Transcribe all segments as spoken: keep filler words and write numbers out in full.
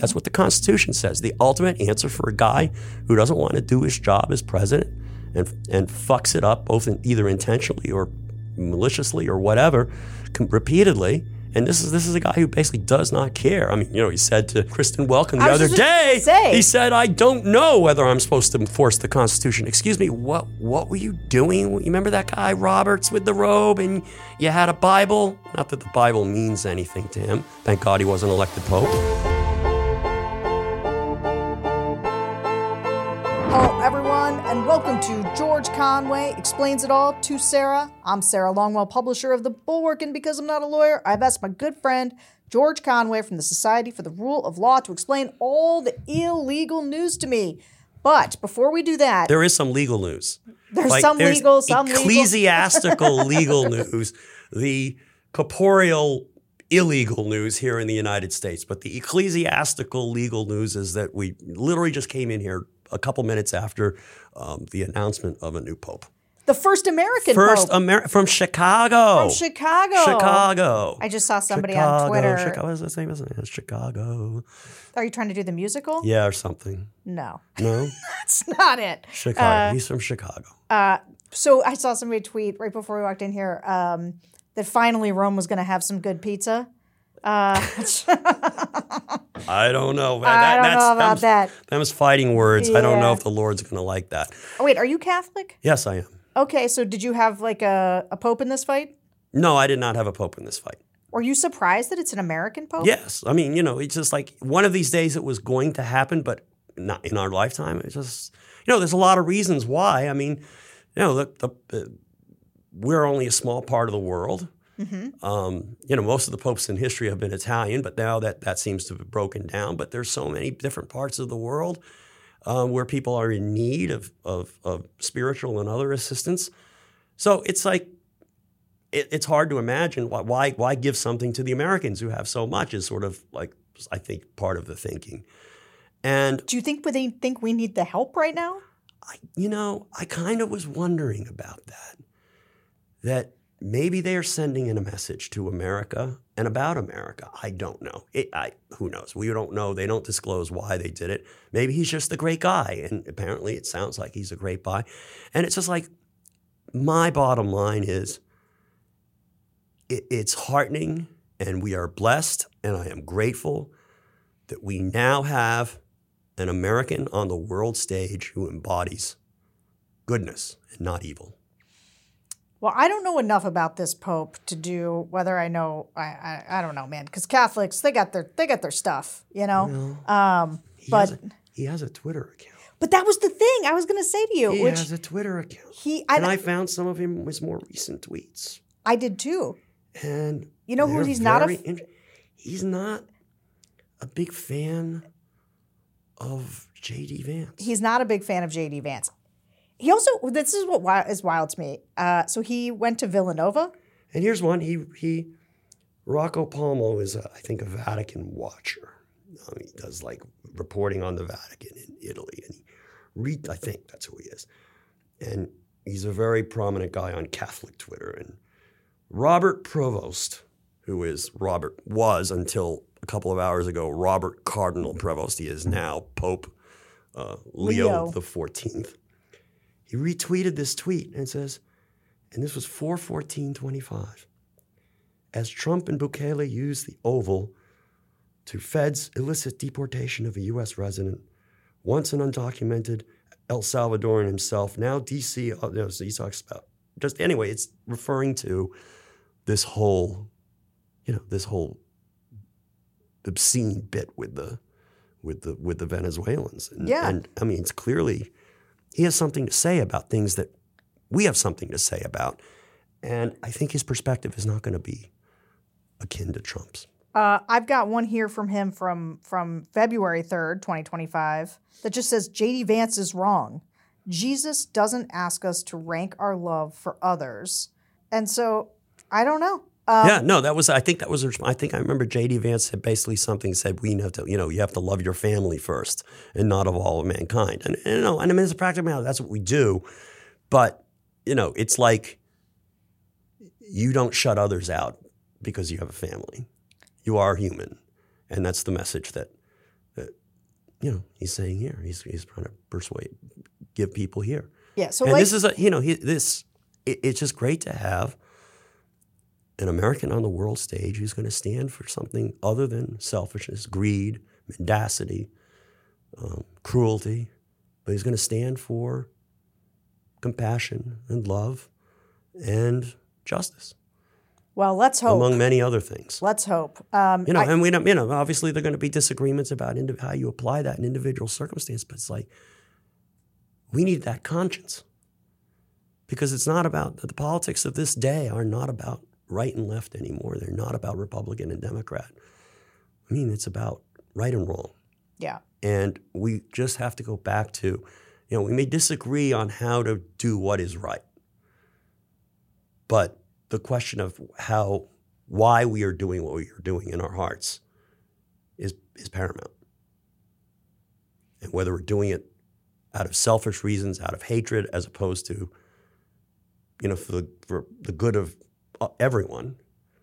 That's what the Constitution says. The ultimate answer for a guy who doesn't want to do his job as president and and fucks it up both in, either intentionally or maliciously or whatever, com- repeatedly. And this is this is a guy who basically does not care. I mean, you know, he said to Kristen Welken the other day, he said, I don't know whether I'm supposed to enforce the Constitution. Excuse me, what what were you doing? You remember that guy, Roberts, with the robe, and you had a Bible? Not that the Bible means anything to him. Thank God he wasn't elected Pope. Hello, everyone, and welcome to George Conway Explains It All to Sarah. I'm Sarah Longwell, publisher of The Bulwark, and because I'm not a lawyer, I've asked my good friend George Conway from the Society for the Rule of Law to explain all the illegal news to me. But before we do that... There is some legal news. There's like, some there's legal, some ecclesiastical legal. legal news. The corporeal illegal news here in the United States. But the ecclesiastical legal news is that we literally just came in here a couple minutes after um, the announcement of a new pope. The first American first pope. Amer- from Chicago. From Chicago. Chicago. I just saw somebody Chicago, on Twitter. Chicago. What is his name? It's Chicago. Are you trying to do the musical? Yeah, or something. No. No? That's not it. Chicago. Uh, He's from Chicago. Uh, so I saw somebody tweet right before we walked in here um, that finally Rome was going to have some good pizza. Uh, I don't know. I that, don't that's, know about that. That was fighting words. I don't know Yeah. if the Lord's going to like that. Oh, wait, are you Catholic? Yes, I am. Okay, so did you have like a, a pope in this fight? No, I did not have a pope in this fight. Were you surprised that it's an American pope? Yes. I mean, you know, it's just like one of these days it was going to happen, but not in our lifetime. It's just, you know, there's a lot of reasons why. I mean, you know, the, the, uh, we're only a small part of the world. Mm-hmm. Um, you know, most of the popes in history have been Italian, but now that, that seems to have broken down. But there's so many different parts of the world um, where people are in need of, of, of spiritual and other assistance. So it's like, it, it's hard to imagine why, why why give something to the Americans who have so much is sort of like, I think, part of the thinking. And do you think they think we need the help right now? I, you know, I kind of was wondering about that, that maybe they are sending in a message to America and about America. I don't know. It, I, who knows? We don't know. They don't disclose why they did it. Maybe he's just a great guy. And apparently it sounds like he's a great guy. And it's just like, my bottom line is it, it's heartening and we are blessed and I am grateful that we now have an American on the world stage who embodies goodness and not evil. Well, I don't know enough about this pope to do whether I know. I I, I don't know, man. Because Catholics, they got their they got their stuff, you know. Well, um, he but has a, he has a Twitter account. But that was the thing I was going to say to you. He which has a Twitter account. He I, and I found some of him his more recent tweets. I did too. And you know who he's not a. Int- he's not a big fan of J D Vance. He's not a big fan of J D Vance. He also, this is what is wild to me. Uh, so he went to Villanova. And here's one. He, he Rocco Palmo is, a, I think, a Vatican watcher. Um, he does like reporting on the Vatican in Italy. And he read, I think that's who he is. And he's a very prominent guy on Catholic Twitter. And Robert Provost, who is Robert, was until a couple of hours ago, Robert Cardinal Prevost. He is now Pope uh, Leo, Leo the fourteenth. He retweeted this tweet and says, and this was four fourteen twenty-five, as Trump and Bukele used the Oval to feds illicit deportation of a U S resident, once an undocumented El Salvadoran himself, now D C, you know, so he talks about, just anyway, it's referring to this whole, you know, this whole obscene bit with the with the with the Venezuelans. And, yeah. and I mean, it's clearly he has something to say about things that we have something to say about. And I think his perspective is not going to be akin to Trump's. Uh, I've got one here from him from, from February third, twenty twenty-five, that just says, J D Vance is wrong. Jesus doesn't ask us to rank our love for others. And so, I don't know. Um, yeah, no, that was, I think that was, I think I remember J D Vance said basically something said, we have to, you know, you have to love your family first and not of all of mankind. And, and you know, and I mean, it's a practical matter, that's what we do. But, you know, it's like you don't shut others out because you have a family. You are human. And that's the message that uh, you know, he's saying here. He's he's trying to persuade, give people here. Yeah. So and like, this is a you know he, this it, it's just great to have an American on the world stage who's going to stand for something other than selfishness, greed, mendacity, um, cruelty, but he's going to stand for compassion and love and justice. Well, let's hope. Among many other things. Let's hope. Um, you know, I, and we don't, you know, obviously there are going to be disagreements about indi- how you apply that in individual circumstance, but it's like, we need that conscience. Because it's not about, the politics of this day are not about right and left anymore. They're not about Republican and Democrat. I mean, it's about right and wrong. Yeah. And we just have to go back to, you know, we may disagree on how to do what is right. But the question of how, why we are doing what we are doing in our hearts is, is paramount. And whether we're doing it out of selfish reasons, out of hatred, as opposed to, you know, for the, for the good of everyone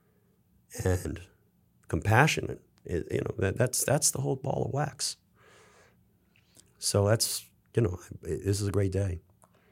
and compassionate, you know, that, that's that's the whole ball of wax. So that's, you know, this is a great day.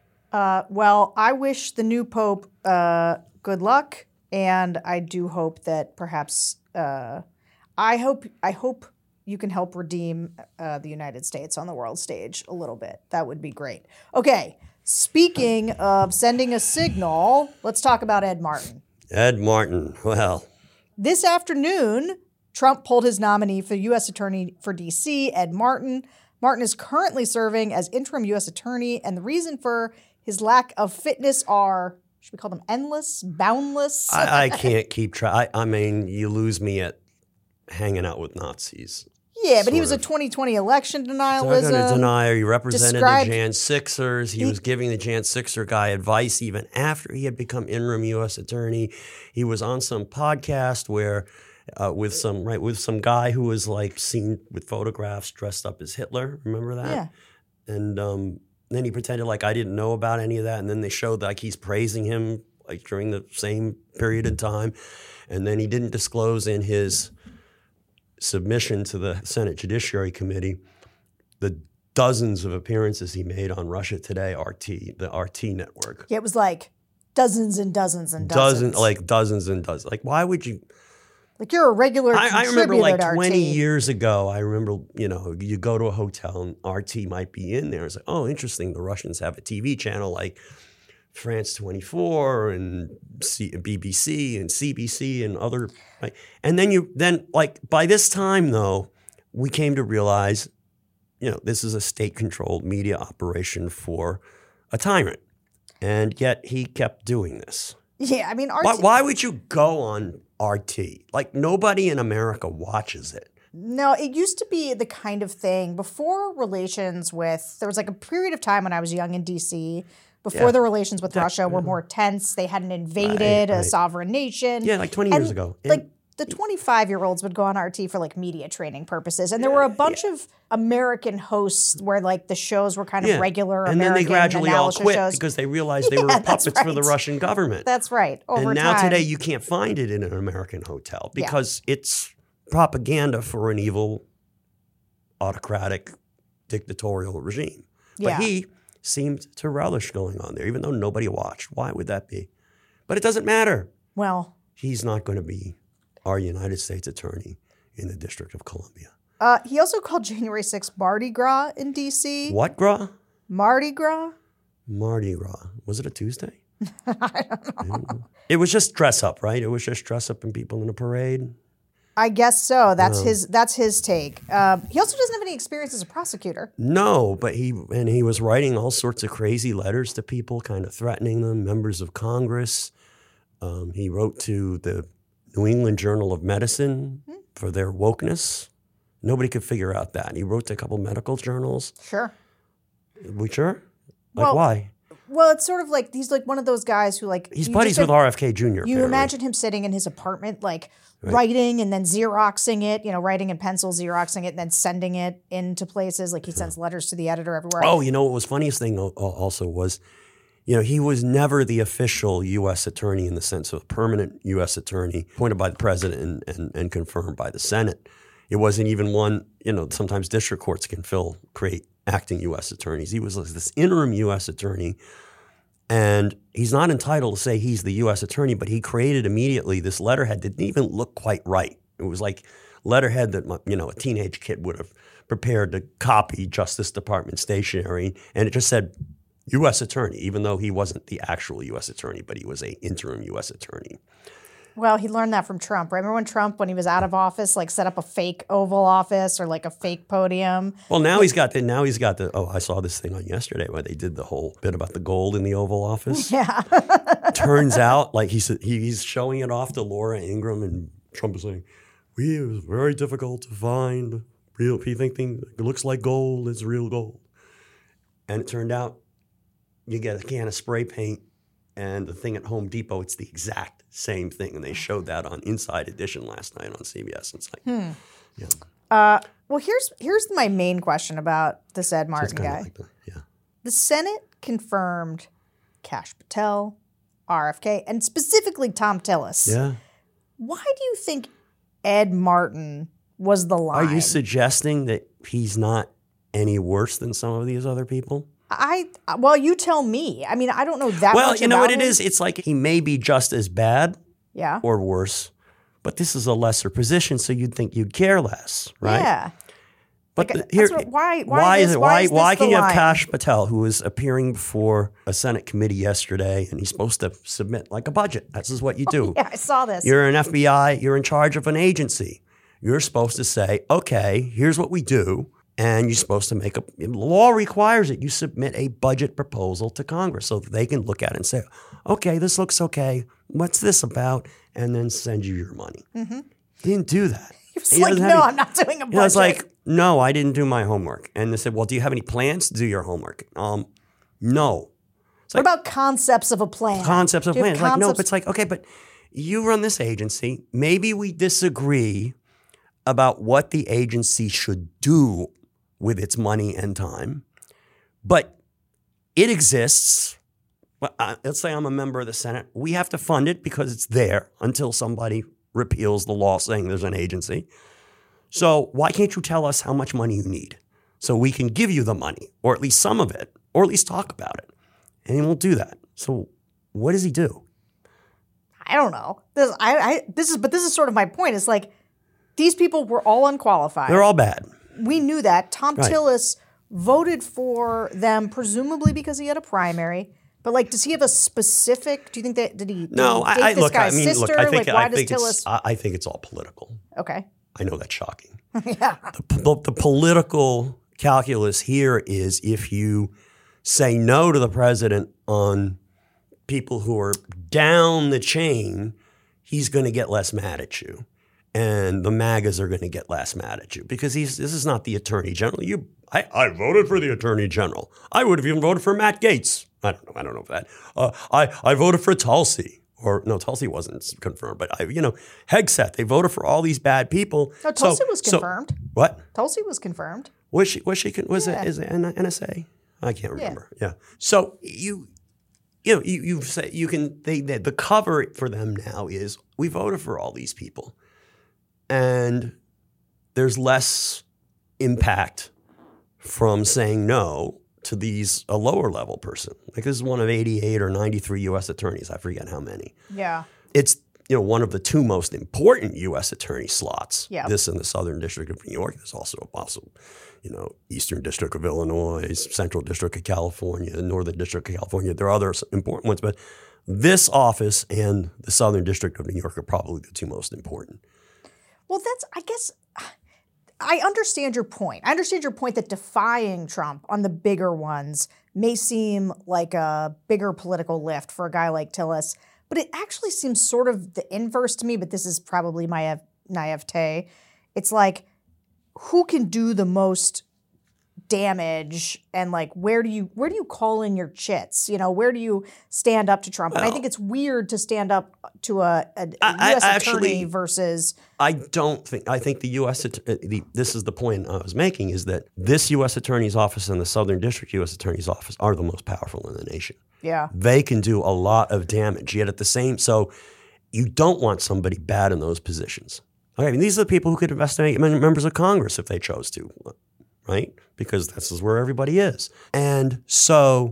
Uh, well, I wish the new Pope uh, good luck, and I do hope that perhaps uh, I hope I hope you can help redeem uh, the United States on the world stage a little bit. That would be great. Okay, speaking of sending a signal, let's talk about Ed Martin. Ed Martin, well. This afternoon, Trump pulled his nominee for U S Attorney for D C, Ed Martin. Martin is currently serving as interim U S Attorney, and the reason for his lack of fitness are, should we call them endless, boundless? I, I can't keep track. I, I mean, you lose me at hanging out with Nazis. Yeah, but he was of. a twenty twenty election They're denialism. going to deny. He represented described- the Jan Sixers. He, He- was giving the Jan Sixer guy advice even after he had become interim U S Attorney. He was on some podcast where uh, with some right with some guy who was like seen with photographs dressed up as Hitler. Remember that? Yeah. And um, then he pretended like I didn't know about any of that. And then they showed like he's praising him like during the same period of time. And then he didn't disclose in his submission to the Senate Judiciary Committee the dozens of appearances he made on Russia Today, R T, the R T network. Yeah, it was like dozens and dozens and dozens. Dozen, like dozens and dozens. Like, why would you? Like you're a regular I, I remember contributor like to R T. twenty years ago, I remember, you know, you go to a hotel and R T might be in there. It's like, oh, interesting. The Russians have a T V channel like France twenty-four and C- B B C and C B C and other. Right? And then you, then like by this time though, we came to realize, you know, this is a state-controlled media operation for a tyrant. And yet he kept doing this. Yeah, I mean, R T. Why, why would you go on R T? Like nobody in America watches it. No, it used to be the kind of thing before relations with, there was like a period of time when I was young in D C, before Yeah. the relations with Russia were more tense. They hadn't invaded Right, a right. sovereign nation. Yeah, like twenty And, years ago. And- Like the twenty-five-year-olds would go on R T for like media training purposes. And there were a bunch of American hosts where like the shows were kind of yeah. regular and American then they gradually all analysis quit shows. because they realized they Yeah, were that's puppets for the right. Russian government. That's right. Over and now time. today you can't find it in an American hotel Yeah. because it's propaganda for an evil, autocratic, dictatorial regime. But Yeah. he seemed to relish going on there, even though nobody watched. Why would that be? But it doesn't matter. Well, He's not going to be our United States attorney in the District of Columbia. uh, he also called January sixth Mardi Gras in D C. What gras? Mardi Gras? Mardi Gras. Was it a Tuesday? I don't know. It was just dress up, right? It was just dress up and people in a parade. I guess so. That's No. his. That's his take. Um, he also doesn't have any experience as a prosecutor. No, but he and he was writing all sorts of crazy letters to people, kind of threatening them, members of Congress. Um, he wrote to the New England Journal of Medicine Hmm. for their wokeness. Nobody could figure out that. He wrote to a couple medical journals. Sure. We sure? Like Well, why? Well, it's sort of like he's like one of those guys who like He's you buddies just with R F K Junior You apparently. imagine him sitting in his apartment, like writing and then Xeroxing it, you know, writing in pencil, Xeroxing it, and then sending it into places. Like he sends letters to the editor everywhere. Oh, you know what was funniest thing al- al- also was, you know, he was never the official U S attorney in the sense of a permanent U S attorney appointed by the president and, and, and confirmed by the Senate. It wasn't even one, you know, sometimes district courts can fill, create acting U S attorneys. He was this interim U S attorney, and he's not entitled to say he's the U S attorney, but he created immediately this letterhead that didn't even look quite right. It was like letterhead that, you know, a teenage kid would have prepared to copy Justice Department stationery, and it just said U S attorney, even though he wasn't the actual U S attorney, but he was an interim U S attorney. Well, he learned that from Trump. Remember when Trump, when he was out of office, like set up a fake Oval Office or like a fake podium? Well, now he's got the, now he's got the, oh, I saw this thing on yesterday where they did the whole bit about the gold in the Oval Office. Yeah. Turns out, like he's, he's showing it off to Laura Ingraham, and Trump is saying, we, it was very difficult to find real, if you think it looks like gold, it's real gold. And it turned out you get a can of spray paint and the thing at Home Depot, it's the exact same thing. And they showed that on Inside Edition last night on C B S. It's like, hmm. yeah. Uh, well, here's here's my main question about this Ed Martin So guy. like the, yeah. The Senate confirmed Kash Patel, R F K, and specifically Thom Tillis. Yeah. Why do you think Ed Martin was the line? Are you suggesting that he's not any worse than some of these other people? I well, you tell me. I mean, I don't know that Well, much you know about what it him. is? It's like he may be just as bad Yeah. or worse, but this is a lesser position, so you'd think you'd care less, right? Yeah. But Like, the, here, that's what- why- why why this- is it? why Why, is this why the can you have line? Kash Patel, who was appearing before a Senate committee yesterday, and he's supposed to submit like a budget? This is what you do. Yeah, I saw this. You're an F B I. You're in charge of an agency. You're supposed to say, okay, here's what we do. And you're supposed to make a, the law requires it. You submit a budget proposal to Congress so that they can look at it and say, okay, this looks okay. What's this about? And then send you your money. Mm-hmm. He didn't do that. He was He like, doesn't no, have any- I'm not doing a budget. You know, it's like, no, I didn't do my homework. And they said, well, do you have any plans to do your homework? Um, no. It's what like about concepts of a plan? concepts of Do you have plans. Like, no, concepts- but it's like, okay, but you run this agency. Maybe we disagree about what the agency should do with its money and time, but it exists. Well, uh, let's say I'm a member of the Senate. We have to fund it because it's there until somebody repeals the law saying there's an agency. So why can't you tell us how much money you need so we can give you the money, or at least some of it, or at least talk about it? And he won't do that. So what does he do? I don't know. This, I, I, this is, but this is sort of my point. It's like these people were all unqualified. They're all bad. We knew that. Thom Right. Tillis voted for them presumably because he had a primary. But like, does he have a specific? Do you think that did he? Did No, he date I, I this look. I guy's mean, sister? look. I think like, why I does think Tillis? it's I, I think it's all political. Okay. I know that's shocking. Yeah. The, the, the political calculus here is if you say no to the president on people who are down the chain, he's going to get less mad at you. And the MAGAs are going to get less mad at you because he's this is not the attorney general. You, I, I voted for the attorney general. I would have even voted for Matt Gaetz. I don't know. I don't know that. Uh, I I voted for Tulsi, or no, Tulsi wasn't confirmed, but I, you know, Hegseth. They voted for all these bad people. No, Tulsi So- was so- confirmed. what Tulsi was confirmed. was she? Was she? con- Was Yeah. it? Is it N S A? I can't remember. Yeah. So you. You know, you you say you can. They, they the cover for them now is we voted for all these people. And there's less impact from saying no to these a lower level person. Like this is one of eighty-eight or ninety-three U S attorneys. I forget how many. Yeah. It's you know one of the two most important U S attorney slots. Yeah. This in the Southern District of New York. There's also also you know Eastern District of Illinois, Central District of California, Northern District of California. There are other important ones, but this office and the Southern District of New York are probably the two most important. Well, that's, I guess, I understand your point. I understand your point that defying Trump on the bigger ones may seem like a bigger political lift for a guy like Tillis, but it actually seems sort of the inverse to me, but this is probably my naivete. It's like, who can do the most damage and like where do you where do you call in your chits? You know, where do you stand up to Trump? Well, and I think it's weird to stand up to a, a, a I- U S I attorney actually- versus I don't think, I think the U S, att- uh, the, this is the point I was making, is that this U S Attorney's Office and the Southern District U S Attorney's Office are the most powerful in the nation. yeah. They can do a lot of damage, yet at the same, so you don't want somebody bad in those positions. Okay, I mean, these are the people who could investigate members of Congress if they chose to, right? Because this is where everybody is. And so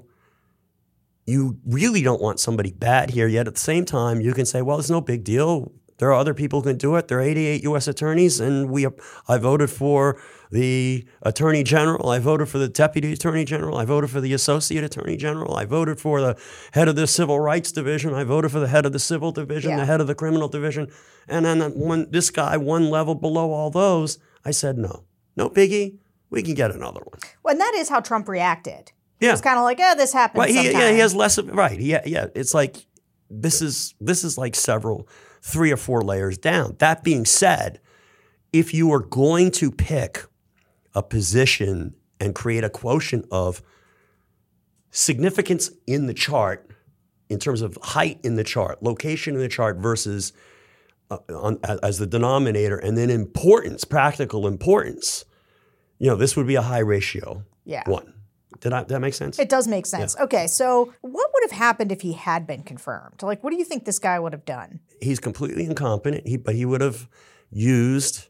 you really don't want somebody bad here, yet at the same time, you can say, well, it's no big deal. There are other people who can do it. There are eighty-eight U S attorneys, and we. I voted for the Attorney General. I voted for the Deputy Attorney General. I voted for the Associate Attorney General. I voted for the head of the Civil Rights Division. I voted for the head of the Civil Division, Yeah. the head of the Criminal Division. And then when this guy, one level below all those, I said, no, no biggie. We can get another one. Well, and that is how Trump reacted. Yeah. It's kind of like, yeah, this happens Well, he, sometime. yeah, he has less of right. Yeah, yeah. It's like this is this is like several, three or four layers down. That being said, if you are going to pick a position and create a quotient of significance in the chart, in terms of height in the chart, location in the chart versus uh, on, as the denominator, and then importance, practical importance, you know, this would be a high ratio Yeah. one. Did I, that make sense? It does make sense. Okay, so what would have happened if he had been confirmed? Like, what do you think this guy would have done? He's completely incompetent, he, but he would have used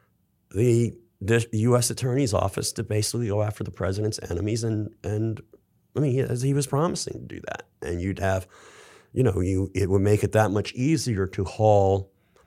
the, the U S Attorney's Office to basically go after the president's enemies. And, and I mean, he, as he was promising to do that. And you'd have, you know, you it would make it that much easier to haul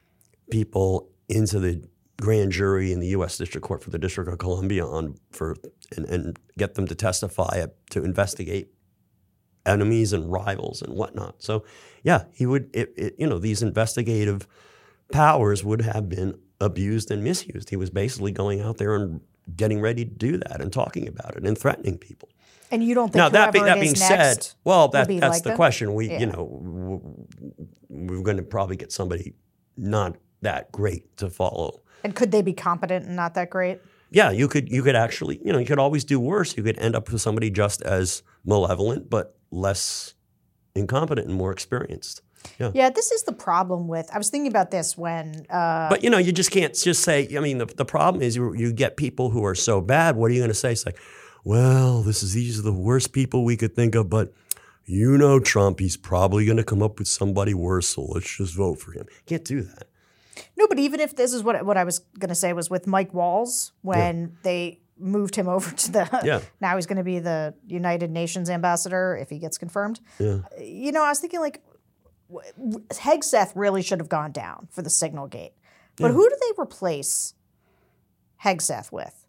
people into the grand jury in the U S District Court for the District of Columbia on for and, and get them to testify to investigate enemies and rivals and whatnot. So, yeah, he would. It, it, you know, these investigative powers would have been abused and misused. He was basically going out there and getting ready to do that and talking about it and threatening people. And you don't think Now that, be, whoever that it being is said, next well, will that, be that's like the them? question. We, Yeah. you know, w- we're going to probably get somebody not that great to follow. And could they be competent and not that great? Yeah, you could you could actually, you know, you could always do worse. You could end up with somebody just as malevolent, but less incompetent and more experienced. Yeah. Yeah, this is the problem with, I was thinking about this when, uh, But, you know, you just can't just say, I mean, the, the problem is you, you get people who are so bad. What are you going to say? It's like, well, this is these are the worst people we could think of, but you know Trump, he's probably going to come up with somebody worse, so let's just vote for him. Can't do that. no, but even if this is what what I was going to say was with Mike Walls when they moved him over to the, Yeah. now he's going to be the United Nations ambassador if he gets confirmed. Yeah. You know, I was thinking like, w- Hegseth really should have gone down for the Signal Gate. But who do they replace Hegseth with?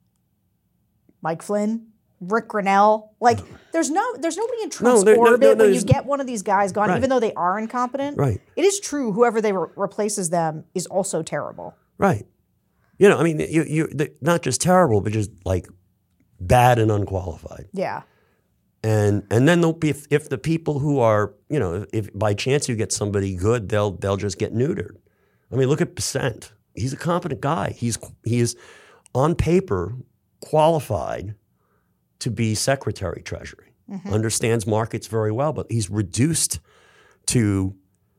Mike Flynn? Rick Grinnell? Like, there's no, there's nobody in Trump's there- no, orbit no, no, when you there's- get one of these guys gone, Right. even though they are incompetent. Right. It is true, whoever they re- replaces them is also terrible. Right. You know, I mean, you you they're not just terrible, but just like bad and unqualified. Yeah. And and then they'll be if, if the people who are, you know, if, if by chance you get somebody good, they'll they'll just get neutered. I mean, look at Besant. He's a competent guy. He's he is on paper qualified to be Secretary Treasury. Mm-hmm. Understands markets very well, but he's reduced to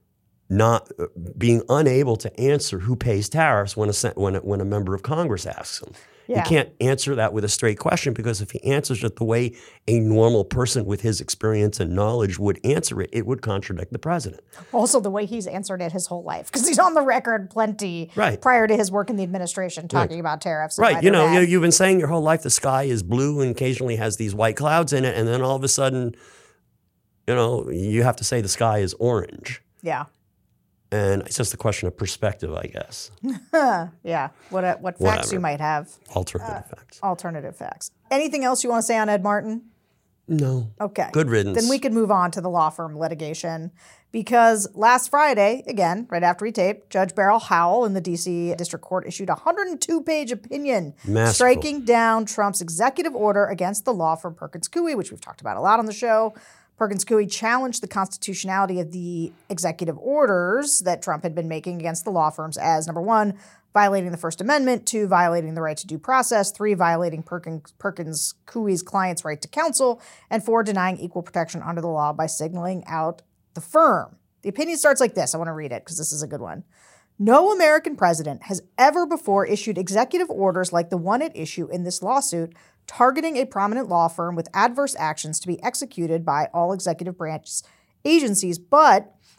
not uh, being unable to answer who pays tariffs when a sen- when a, when a member of Congress asks him. Yeah. You can't answer that with a straight question because if he answers it the way a normal person with his experience and knowledge would answer it, it would contradict the president. Also, the way he's answered it his whole life, because he's on the record plenty Right. prior to his work in the administration talking about tariffs. and why Right, you they're know, you, bad. you've been saying your whole life the sky is blue and occasionally has these white clouds in it, and then all of a sudden, you know, you have to say the sky is orange. Yeah. And it's just a question of perspective, I guess. Yeah. What uh, what facts Whatever. you might have. Alternative facts. Alternative facts. Anything else you want to say on Ed Martin? No. Okay. Good riddance. Then we could move on to the law firm litigation because last Friday, again, right after we taped, Judge Beryl Howell in the D C District Court issued a one hundred two page opinion Masterful. striking down Trump's executive order against the law firm Perkins Coie, which we've talked about a lot on the show. Perkins Coie challenged the constitutionality of the executive orders that Trump had been making against the law firms as, number one, violating the First Amendment, two, violating the right to due process, three, violating Perkins, Perkins Coie's client's right to counsel, and four, denying equal protection under the law by signaling out the firm. The opinion starts like this. I want to read it because this is a good one. No American president has ever before issued executive orders like the one at issue in this lawsuit, targeting a prominent law firm with adverse actions to be executed by all executive branch agencies, but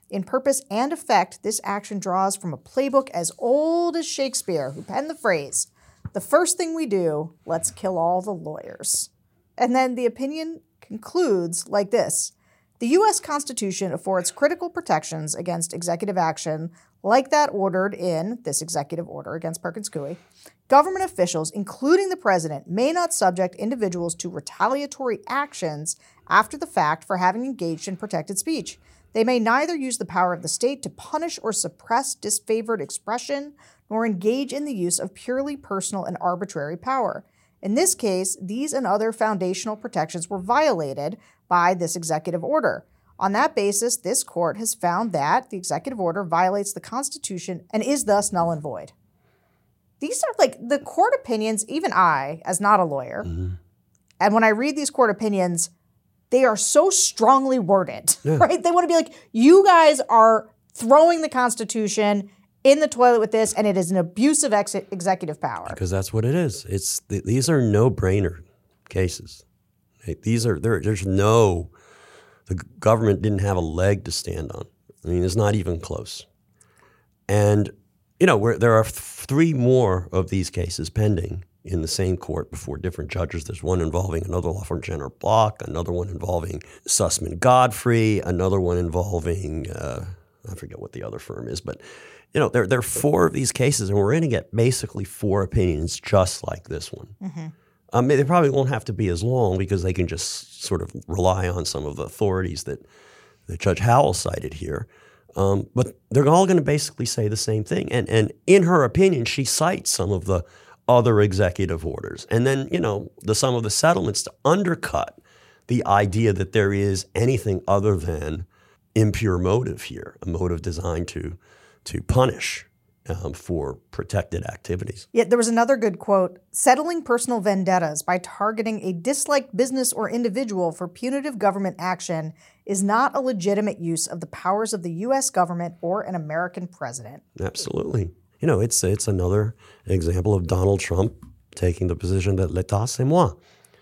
In purpose and effect, this action draws from a playbook as old as Shakespeare, who penned the phrase, "The first thing we do, let's kill all the lawyers." And then the opinion concludes like this. The U S Constitution affords critical protections against executive action like that ordered in this executive order against Perkins Coie. Government officials, including the president, may not subject individuals to retaliatory actions after the fact for having engaged in protected speech. They may neither use the power of the state to punish or suppress disfavored expression, nor engage in the use of purely personal and arbitrary power. In this case, these and other foundational protections were violated by this executive order. On that basis, this court has found that the executive order violates the Constitution and is thus null and void. These are like the court opinions, even I, as not a lawyer, mm-hmm. and when I read these court opinions, they are so strongly worded, yeah. right? They want to be like, you guys are throwing the Constitution in the toilet with this, and it is an abuse of ex- executive power. Because that's what it is. It's th- These are no-brainer cases. These are there. There's no, the government didn't have a leg to stand on. I mean, it's not even close. And, you know, we're, there are th- three more of these cases pending in the same court before different judges. There's one involving another law firm, Jenner Block, another one involving Sussman Godfrey, another one involving, uh, I forget what the other firm is, but, you know, there, there are four of these cases, and we're going to get basically four opinions just like this one. Mm-hmm. Um, they probably won't have to be as long because they can just sort of rely on some of the authorities that, that Judge Howell cited here. Um, but they're all going to basically say the same thing. And, and in her opinion, she cites some of the other executive orders. And then, you know, the some of the settlements to undercut the idea that there is anything other than impure motive here, a motive designed to, to punish Um, for protected activities. Yeah, there was another good quote. Settling personal vendettas by targeting a disliked business or individual for punitive government action is not a legitimate use of the powers of the U S government or an American president. Absolutely. You know, it's it's another example of Donald Trump taking the position that l'état c'est moi.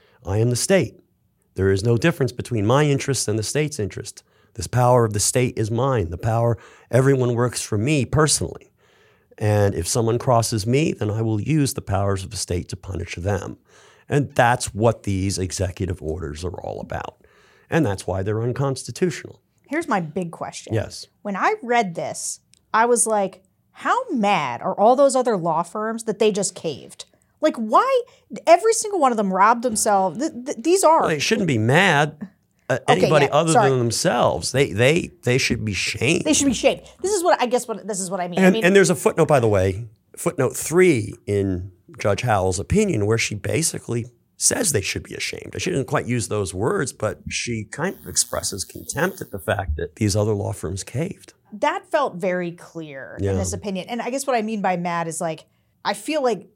I am the state. There is no difference between my interests and the state's interest. This power of the state is mine. The power, everyone works for me personally. And if someone crosses me, then I will use the powers of the state to punish them. And that's what these executive orders are all about. And that's why they're unconstitutional. Here's my big question. Yes. When I read this, I was like, how mad are all those other law firms that they just caved? Like, why? Every single one of them robbed themselves. Th- th- these are. Well, they shouldn't be mad. Uh, okay, anybody yeah, other sorry. than themselves, they they they should be shamed. They should be shamed. This is what I guess. What this is what I mean. And, I mean, and there's a footnote, by the way, footnote three in Judge Howell's opinion, where she basically says they should be ashamed. She didn't quite use those words, but she kind of expresses contempt at the fact that these other law firms caved. That felt very clear Yeah. in this opinion. And I guess what I mean by mad is like, I feel like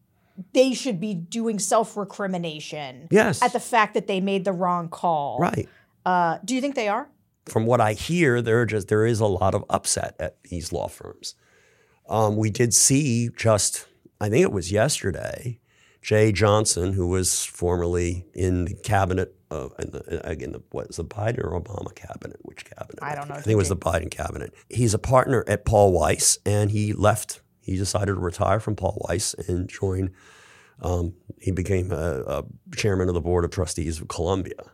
they should be doing self-recrimination Yes. at the fact that they made the wrong call. Right. Uh, do you think they are? From what I hear, there are just there is a lot of upset at these law firms. Um, we did see just, I think it was yesterday, Jay Johnson, who was formerly in the cabinet of, in the, again, the, what is the Biden or Obama cabinet? Which cabinet? I don't know. I think it was the Biden cabinet. He's a partner at Paul Weiss, and he left. He decided to retire from Paul Weiss and join. Um, he became a, a chairman of the board of trustees of Columbia.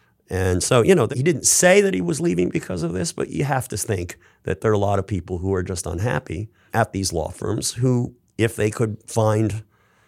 And so, you know, he didn't say that he was leaving because of this, but you have to think that there are a lot of people who are just unhappy at these law firms who, if they could find,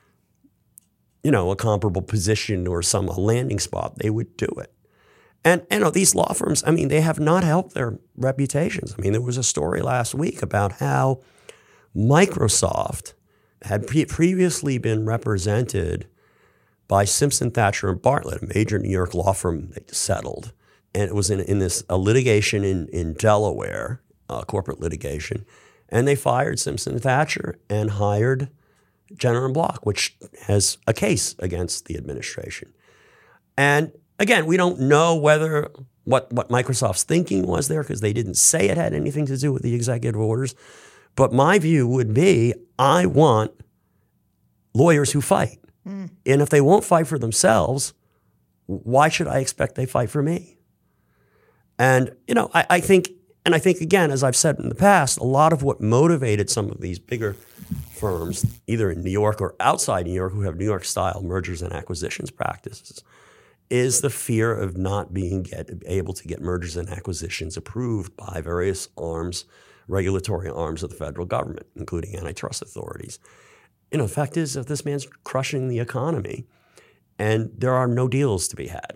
you know, a comparable position or some a landing spot, they would do it. And, you know, these law firms, I mean, they have not helped their reputations. I mean, there was a story last week about how Microsoft had pre- previously been represented by Simpson, Thacher, and Bartlett, a major New York law firm. They settled. And it was in, in this a litigation in, in Delaware, uh, corporate litigation. And they fired Simpson and Thacher and hired Jenner and Block, which has a case against the administration. And again, we don't know whether what, what Microsoft's thinking was there because they didn't say it had anything to do with the executive orders. But my view would be, I want lawyers who fight. Mm. And if they won't fight for themselves, why should I expect they fight for me? And, you know, I, I think and I think, again, as I've said in the past, a lot of what motivated some of these bigger firms, either in New York or outside New York, who have New York-style mergers and acquisitions practices, is the fear of not being get, able to get mergers and acquisitions approved by various arms, regulatory arms of the federal government, including antitrust authorities. You know, the fact is that this man's crushing the economy, and there are no deals to be had.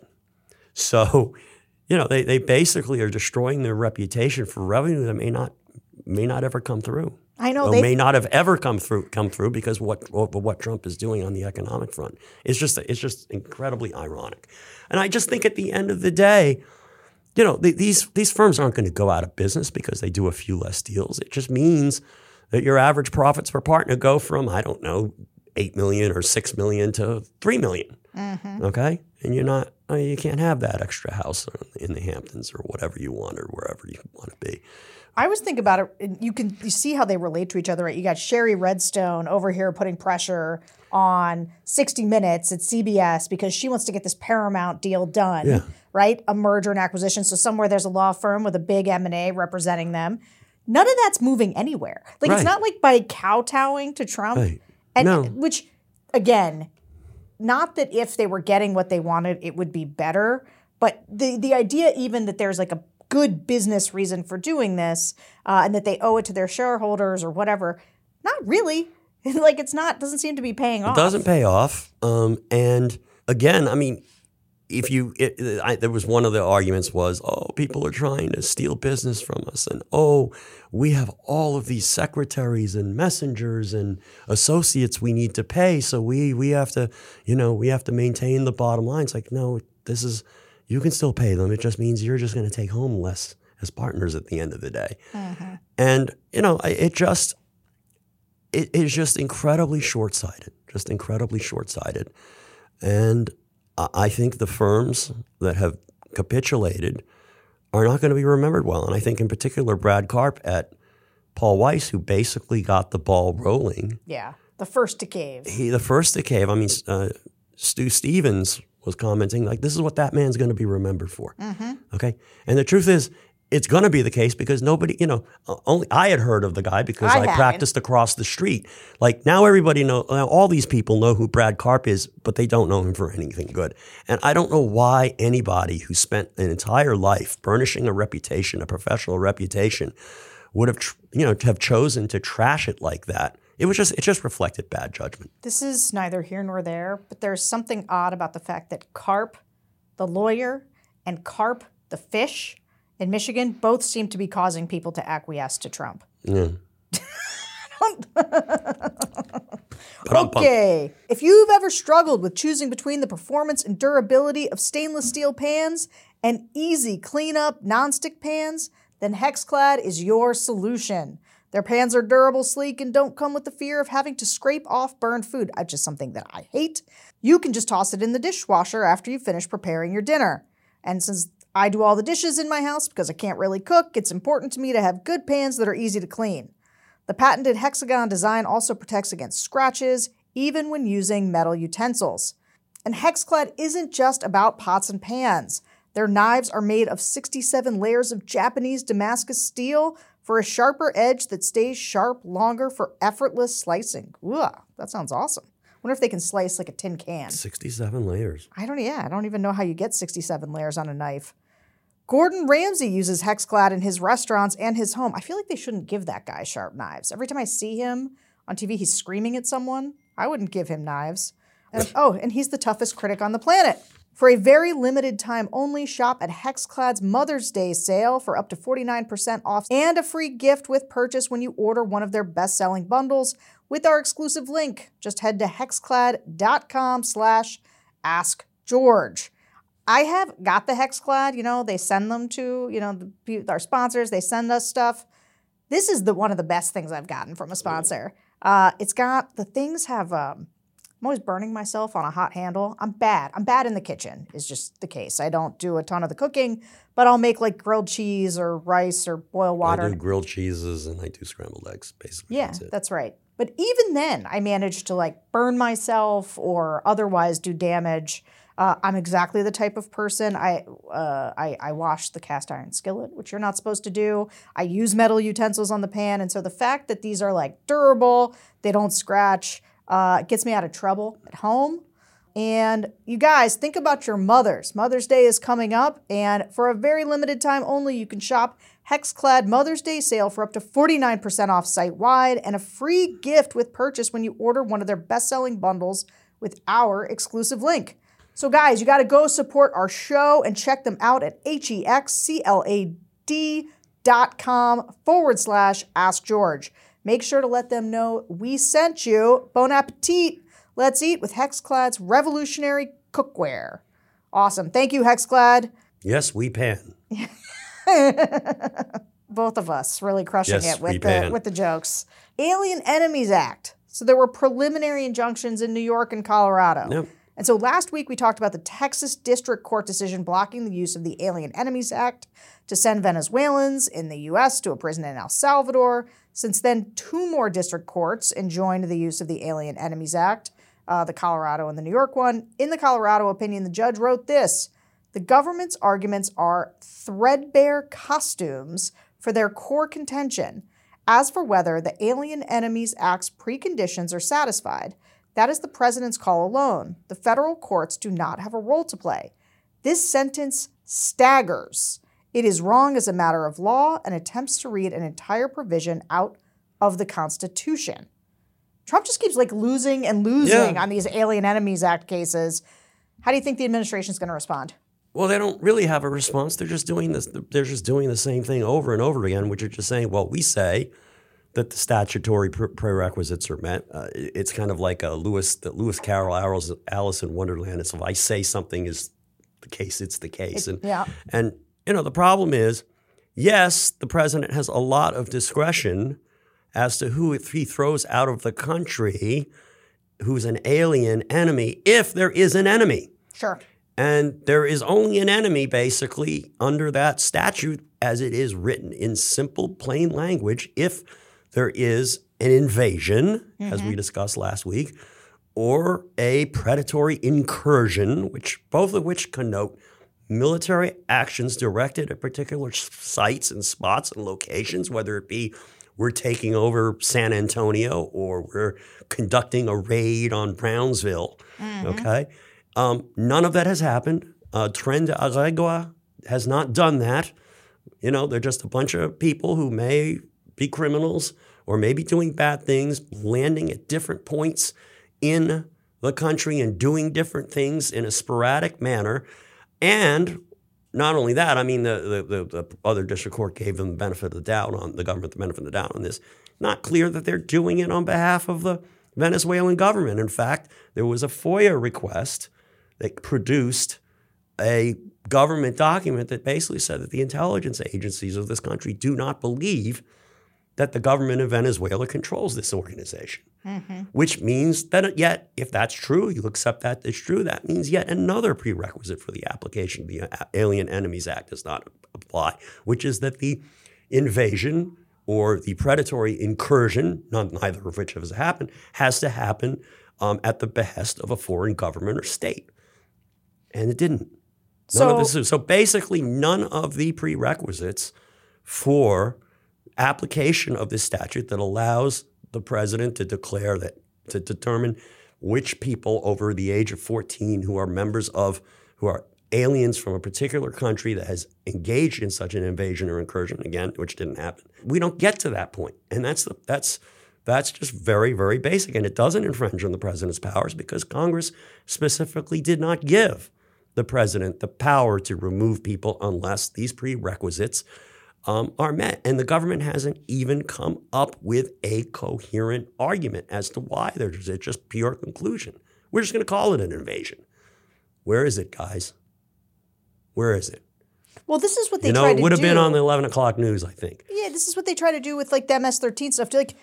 So, you know, they, they basically are destroying their reputation for revenue that may not may not ever come through. I know or they may not have ever come through come through because what what, what Trump is doing on the economic front is just it's just incredibly ironic. And I just think at the end of the day, you know, the, these these firms aren't going to go out of business because they do a few less deals. It just means that your average profits per partner go from, I don't know, eight million or six million to three million. Mm-hmm. Okay, and you're not I mean, you can't have that extra house in the Hamptons or whatever you want or wherever you want to be. I always think about it, and you can you see how they relate to each other, right? You got Sherry Redstone over here putting pressure on sixty minutes at C B S because she wants to get this Paramount deal done, yeah. right? A merger and acquisition. So somewhere there's a law firm with a big M and A representing them. None of that's moving anywhere. Like right. It's not like by kowtowing to Trump, right. and no. which again, not that if they were getting what they wanted, it would be better, but the the idea even that there's like a good business reason for doing this, uh, and that they owe it to their shareholders or whatever. Not really. Like it's not, doesn't seem to be paying off. It doesn't pay off. Um, and again, I mean, if you, it, I, there was one of the arguments was, oh, people are trying to steal business from us. And oh, we have all of these secretaries and messengers and associates we need to pay. So we, we have to, you know, we have to maintain the bottom line. It's like, no, this is, you can still pay them. It just means you're just going to take home less as partners at the end of the day. Mm-hmm. And, you know, it just, it is just incredibly short-sighted, just incredibly short-sighted. And I think the firms that have capitulated are not going to be remembered well. And I think in particular, Brad Karp at Paul Weiss, who basically got the ball rolling. Yeah, the first to cave. He, the first to cave. I mean, uh, Stu Stevens was commenting like, this is what that man's going to be remembered for. Mm-hmm. Okay. And the truth is, it's going to be the case because nobody, you know, only I had heard of the guy because I, I practiced across the street. Like now everybody know, now all these people know who Brad Karp is, but they don't know him for anything good. And I don't know why anybody who spent an entire life burnishing a reputation, a professional reputation, would have, you know, have chosen to trash it like that. It was just, it just reflected bad judgment. This is neither here nor there, but there's something odd about the fact that Karp, the lawyer, and Karp, the fish, in Michigan, both seem to be causing people to acquiesce to Trump. Yeah. Okay. If you've ever struggled with choosing between the performance and durability of stainless steel pans and easy cleanup nonstick pans, then Hexclad is your solution. Their pans are durable, sleek, and don't come with the fear of having to scrape off burned food, which is something that I hate. You can just toss it in the dishwasher after you finish preparing your dinner. And since I do all the dishes in my house because I can't really cook, it's important to me to have good pans that are easy to clean. The patented hexagon design also protects against scratches, even when using metal utensils. And Hexclad isn't just about pots and pans. Their knives are made of sixty-seven layers of Japanese Damascus steel for a sharper edge that stays sharp longer for effortless slicing. Ooh, that sounds awesome. Wonder if they can slice like a tin can. sixty-seven layers. I don't, yeah, I don't even know how you get sixty-seven layers on a knife. Gordon Ramsay uses Hexclad in his restaurants and his home. I feel like they shouldn't give that guy sharp knives. Every time I see him on T V, he's screaming at someone. I wouldn't give him knives. And, oh, and he's the toughest critic on the planet. For a very limited time only, shop at Hexclad's Mother's Day sale for up to forty-nine percent off and a free gift with purchase when you order one of their best-selling bundles with our exclusive link. Just head to hexclad.com slash askgeorge. I have got the Hexclad, you know, they send them to, you know, the, our sponsors, they send us stuff. This is the one of the best things I've gotten from a sponsor. Uh, it's got, the things have, um, I'm always burning myself on a hot handle. I'm bad. I'm bad in the kitchen is just the case. I don't do a ton of the cooking, but I'll make like grilled cheese or rice or boil water. I do grilled cheeses and I do scrambled eggs, basically. Yeah, that's, it. that's right. But even then, I managed to like burn myself or otherwise do damage. Uh, I'm exactly the type of person. I, uh, I I wash the cast iron skillet, which you're not supposed to do. I use metal utensils on the pan. And so the fact that these are like durable, they don't scratch, uh, gets me out of trouble at home. And you guys, think about your mothers. Mother's Day is coming up, and for a very limited time only, you can shop HexClad Mother's Day sale for up to forty-nine percent off site-wide and a free gift with purchase when you order one of their best-selling bundles with our exclusive link. So guys, you got to go support our show and check them out at hexclad dot com forward slash Ask George. Make sure to let them know we sent you. Bon appetit. Let's eat with HexClad's revolutionary cookware. Awesome. Thank you, HexClad. Yes, we pan. Both of us really crushing Yes, it with we the pan. with the jokes. Alien Enemies Act. So there were preliminary injunctions in New York and Colorado. Yep. And so last week we talked about the Texas District Court decision blocking the use of the Alien Enemies Act to send Venezuelans in the U S to a prison in El Salvador. Since then, two more district courts enjoined the use of the Alien Enemies Act, uh, the Colorado and the New York one. In the Colorado opinion, the judge wrote this: the government's arguments are threadbare costumes for their core contention. As for whether the Alien Enemies Act's preconditions are satisfied, that is the president's call alone. The federal courts do not have a role to play. This sentence staggers. It is wrong as a matter of law and attempts to read an entire provision out of the Constitution. Trump just keeps like losing and losing Yeah. on these Alien Enemies Act cases. How do you think the administration is going to respond? Well, they don't really have a response. They're just doing this. They're just doing the same thing over and over again, which is just saying, well, we say that the statutory pre- prerequisites are met. Uh, it's kind of like a Lewis, the Lewis Carroll, Alice, Alice in Wonderland. It's if I say something is the case, it's the case. It- and yeah. and you know the problem is, yes, the president has a lot of discretion as to who he throws out of the country, who's an alien enemy, if there is an enemy. Sure. And there is only an enemy, basically, under that statute as it is written in simple, plain language, if there is an invasion, mm-hmm. as we discussed last week, or a predatory incursion, which both of which connote military actions directed at particular sites and spots and locations, whether it be we're taking over San Antonio or we're conducting a raid on Brownsville, mm-hmm. okay? Um, none of that has happened. Uh, Tren de Aragua has not done that. You know, they're just a bunch of people who may be criminals or may be doing bad things, landing at different points in the country and doing different things in a sporadic manner. And not only that, I mean, the, the, the, the other district court gave them the benefit of the doubt on the government, the benefit of the doubt on this. Not clear that they're doing it on behalf of the Venezuelan government. In fact, there was a FOIA request that produced a government document that basically said that the intelligence agencies of this country do not believe that the government of Venezuela controls this organization, mm-hmm. which means that yet, if that's true, you accept that as true, that means yet another prerequisite for the application of the Alien Enemies Act does not apply, which is that the invasion or the predatory incursion, none, neither of which has happened, has to happen um, at the behest of a foreign government or state. And it didn't. None So, of this, so basically none of the prerequisites for application of this statute that allows the president to declare that, to determine which people over the age of fourteen who are members of, who are aliens from a particular country that has engaged in such an invasion or incursion, again, which didn't happen. We don't get to that point. And that's the, that's that's just very, very basic. And it doesn't infringe on the president's powers because Congress specifically did not give the president the power to remove people unless these prerequisites um, are met. And the government hasn't even come up with a coherent argument as to why. There's it's just pure conclusion. We're just going to call it an invasion. Where is it, guys? Where is it? well, this is what they You know, try it to would have do. been on the eleven o'clock news, I think. Yeah, this is what they try to do with like the M S thirteen stuff. Like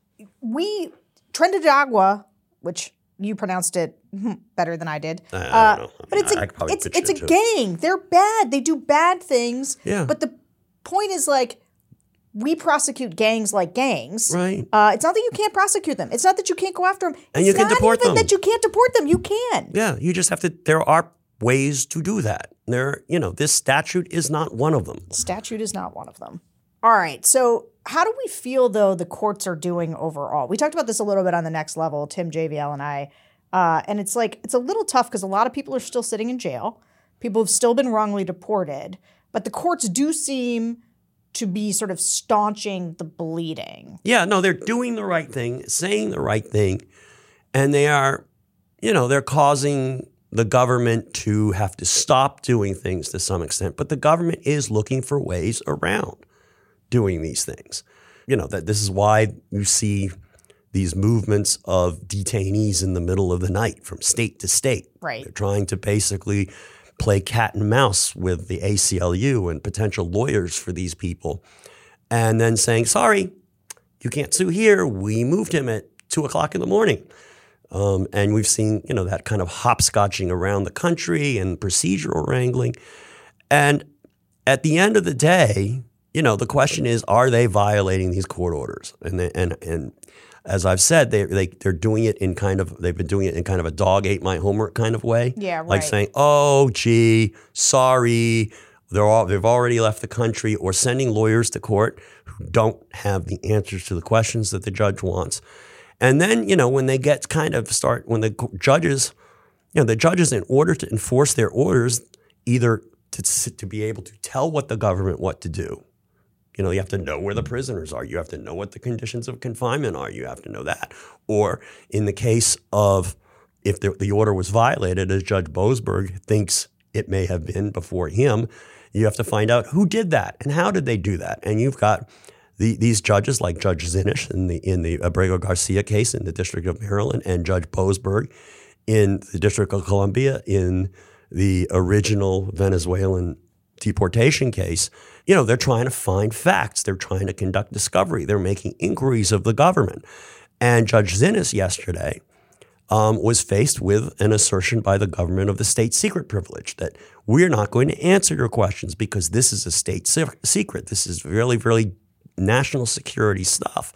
we, Tren de Agua, which you pronounced it better than I did. I, I don't uh, know. I But mean, it's I- I a probably it's pitched it's it a too. gang. They're bad. They do bad things. Yeah. But the point is like we prosecute gangs like gangs. Right. Uh, it's not that you can't prosecute them. It's not that you can't go after them. And it's you can not deport even them. that you can't deport them. You can. Yeah, you just have to, there are ways to do that. There, you know, this statute is not one of them. Statute is not one of them. All right. So how do we feel, though, the courts are doing overall? We talked about this a little bit on the Next Level, Tim, J V L, and I. Uh, and it's like, it's a little tough because a lot of people are still sitting in jail. People have still been wrongly deported. But the courts do seem to be sort of staunching the bleeding. Yeah, no, they're doing the right thing, saying the right thing. And they are, you know, they're causing the government to have to stop doing things to some extent. But the government is looking for ways around doing these things. You know, that this is why you see these movements of detainees in the middle of the night from state to state. Right. They're trying to basically play cat and mouse with the A C L U and potential lawyers for these people. And then saying, sorry, you can't sue here. We moved him at two o'clock in the morning. Um, and we've seen, you know, that kind of hopscotching around the country and procedural wrangling. And at the end of the day, you know, the question is, are they violating these court orders? And they, and and as I've said, they they they're doing it in kind of they've been doing it in kind of a dog ate my homework kind of way. Yeah, right. Like saying, oh, gee, sorry, they're all they've already left the country, or sending lawyers to court who don't have the answers to the questions that the judge wants. And then, you know, when they get kind of start when the judges, you know, the judges, in order to enforce their orders, either to to be able to tell what the government what to do. You know, you have to know where the prisoners are. You have to know what the conditions of confinement are. You have to know that. Or in the case of if the, the order was violated, as Judge Boasberg thinks it may have been before him, you have to find out who did that and how did they do that. And you've got the, these judges like Judge Zinnish in the in the Abrego Garcia case in the District of Maryland, and Judge Boasberg in the District of Columbia in the original Venezuelan deportation case. You know, they're trying to find facts. They're trying to conduct discovery. They're making inquiries of the government. And Judge Zinnish yesterday um, was faced with an assertion by the government of the state secret privilege that we're not going to answer your questions because this is a state se- secret. This is really, really national security stuff.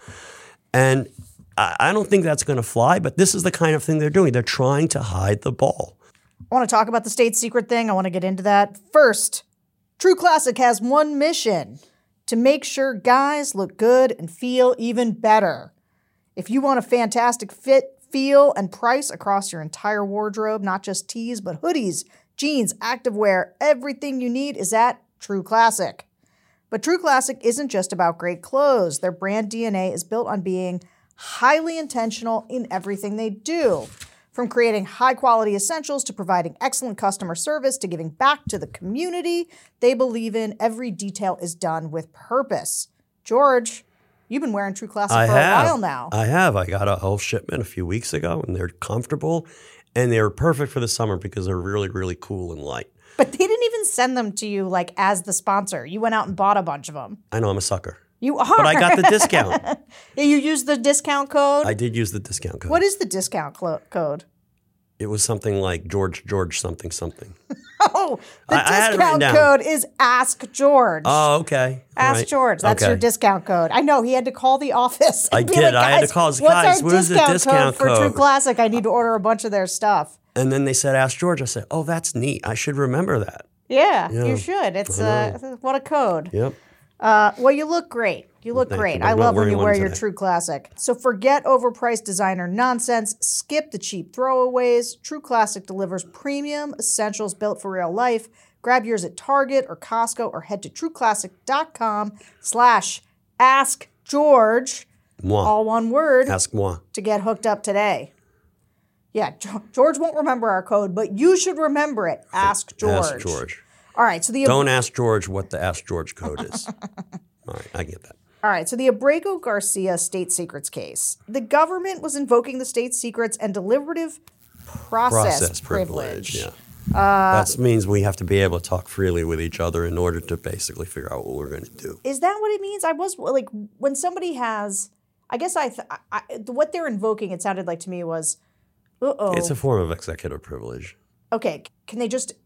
And I, I don't think that's going to fly, but this is the kind of thing they're doing. They're trying to hide the ball. I want to talk about the state secret thing. I want to get into that. First, True Classic has one mission: to make sure guys look good and feel even better. If you want a fantastic fit, feel, and price across your entire wardrobe, not just tees, but hoodies, jeans, activewear, everything you need is at True Classic. But True Classic isn't just about great clothes. Their brand D N A is built on being highly intentional in everything they do. From creating high-quality essentials to providing excellent customer service to giving back to the community they believe in, every detail is done with purpose. George, you've been wearing True Classic I for have. a while now. I have. I got a whole shipment a few weeks ago, and they're comfortable, and they're perfect for the summer because they're really, really cool and light. But they didn't even send them to you like as the sponsor. You went out and bought a bunch of them. I know I'm a sucker. You are. But I got the discount. You used the discount code? I did use the discount code. What is the discount clo- code? It was something like George, George something, something. Oh, the I- I had it written discount down. code is Ask George. Oh, okay. All Ask right. George. That's okay. your discount code. I know. He had to call the office. and I be did. like, I had to "Guys, call. What's Guys, our what is the discount, discount code for True code?" Classic? I need to order a bunch of their stuff. And then they said, ask George. I said, oh, that's neat. I should remember that. Yeah, Yeah, you should. It's I uh, what a code. Yep. Uh, well, you look great. You look Thank great. you. I I'm not love when wearing you one wear your today. True Classic. So forget overpriced designer nonsense. Skip the cheap throwaways. True Classic delivers premium essentials built for real life. Grab yours at Target or Costco or head to trueclassic.com slash ask George, Moi. all one word, Ask moi. to get hooked up today. Yeah, Jo- George won't remember our code, but you should remember it. Ask George. Ask George. All right, so the Don't ask George what the Ask George code is. All right, I get that. All right, so the Abrego Garcia state secrets case. The government was invoking the state secrets and deliberative process, Process privilege. privilege, yeah. Uh, that means we have to be able to talk freely with each other in order to basically figure out what we're going to do. Is that what it means? I was like, when somebody has, I guess I, th- I what they're invoking, it sounded like to me was, uh-oh. It's a form of executive privilege. Okay, can they just